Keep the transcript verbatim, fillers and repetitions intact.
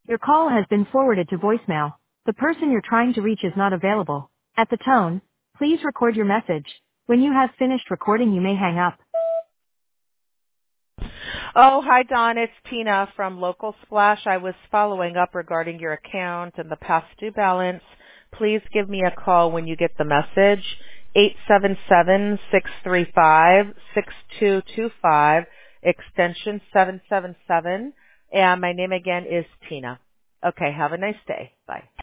Your call has been forwarded to voicemail. The person you're trying to reach is not available. At the tone, please record your message. When you have finished recording, you may hang up. Oh, hi, Don. It's Tina from Local Splash. I was following up regarding your account and the past due balance. Please give me a call when you get the message. eight seven seven, six three five, six two two five, extension seven seven seven. And my name again is Tina. Okay, have a nice day. Bye.